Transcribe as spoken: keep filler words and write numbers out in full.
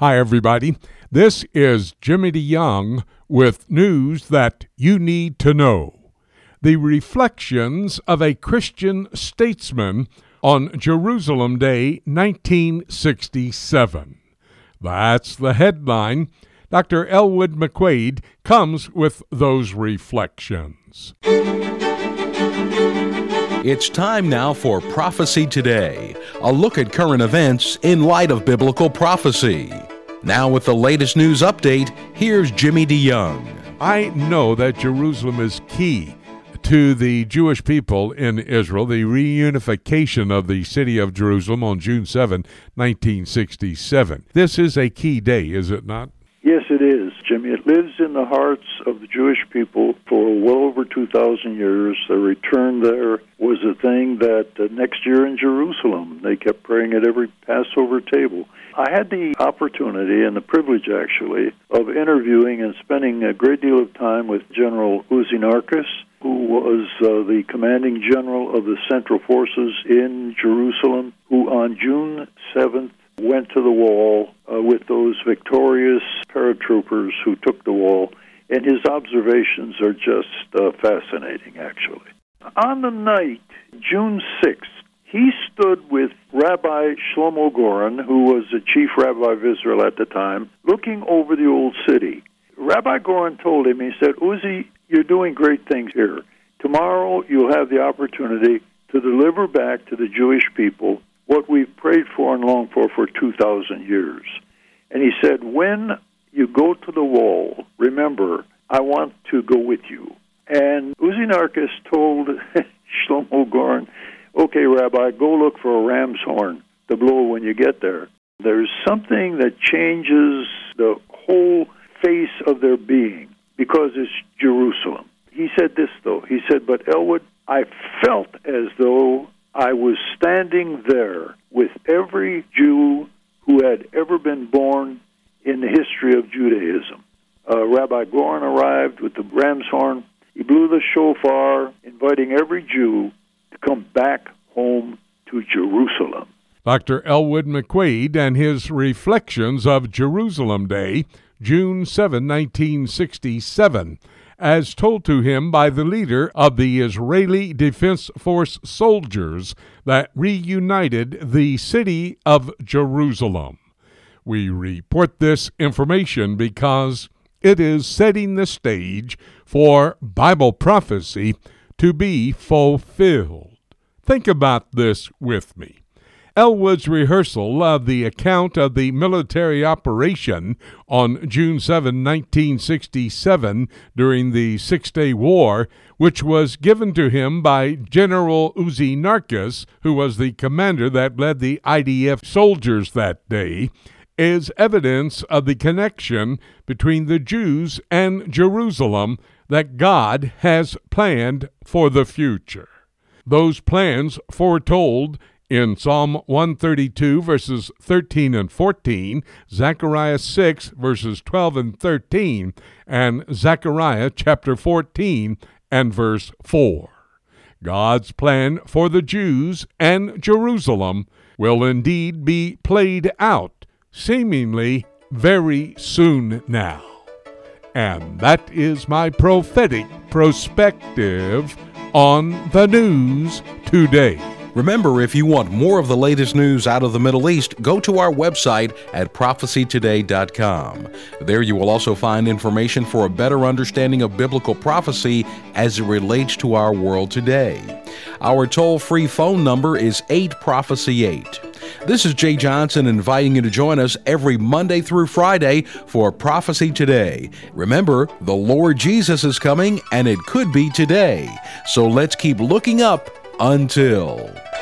Hi, everybody. This is Jimmy DeYoung with news that you need to know. The reflections of a Christian statesman on Jerusalem Day nineteen sixty-seven. That's the headline. Doctor Elwood McQuaid comes with those reflections. It's time now for Prophecy Today, a look at current events in light of biblical prophecy. Now with the latest news update, here's Jimmy DeYoung. I know that Jerusalem is key to the Jewish people in Israel, the reunification of the city of Jerusalem on June seventh, nineteen sixty-seven. This is a key day, is it not? Yes, it is, Jimmy. It lives in the hearts of the Jewish people for well over two thousand years. The return there was a thing that uh, next year in Jerusalem, they kept praying at every Passover table. I had the opportunity and the privilege, actually, of interviewing and spending a great deal of time with General Uzi Narkis, who was uh, the commanding general of the Central Forces in Jerusalem, who on June seventh went to the wall uh, with those victorious paratroopers who took the wall, and his observations are just uh, fascinating, actually. On the night, June sixth, he stood with Rabbi Shlomo Goren, who was the chief rabbi of Israel at the time, looking over the old city. Rabbi Goren told him, he said, Uzi, you're doing great things here. Tomorrow you'll have the opportunity to deliver back to the Jewish people what we've prayed for and longed for for two thousand years. And he said, when you go to the wall, remember, I want to go with you. And Uzi Narkis told Shlomo Goren, okay, Rabbi, go look for a ram's horn to blow when you get there. There's something that changes the whole face of their being because it's Jerusalem. He said this, though. He said, but Elwood, I felt as though I was standing there with every Jew who had ever been born in the history of Judaism. Uh, Rabbi Goren arrived with the ram's horn. He blew the shofar, inviting every Jew to come back home to Jerusalem. Doctor Elwood McQuaid and his reflections of Jerusalem Day, June seventh, nineteen sixty-seven, as told to him by the leader of the Israeli Defense Force soldiers that reunited the city of Jerusalem. We report this information because it is setting the stage for Bible prophecy to be fulfilled. Think about this with me. Elwood's rehearsal of the account of the military operation on June seventh, nineteen sixty-seven during the Six-Day War, which was given to him by General Uzi Narkis, who was the commander that led the I D F soldiers that day, is evidence of the connection between the Jews and Jerusalem that God has planned for the future. Those plans foretold in Psalm one thirty-two, verses thirteen and fourteen, Zechariah six, verses twelve and thirteen, and Zechariah chapter fourteen and verse four. God's plan for the Jews and Jerusalem will indeed be played out, seemingly very soon now. And that is my prophetic perspective on the news today. Remember, if you want more of the latest news out of the Middle East, go to our website at prophecy today dot com. There you will also find information for a better understanding of biblical prophecy as it relates to our world today. Our toll-free phone number is eight prophecy eight. This is Jay Johnson inviting you to join us every Monday through Friday for Prophecy Today. Remember, the Lord Jesus is coming, and it could be today. So let's keep looking up until...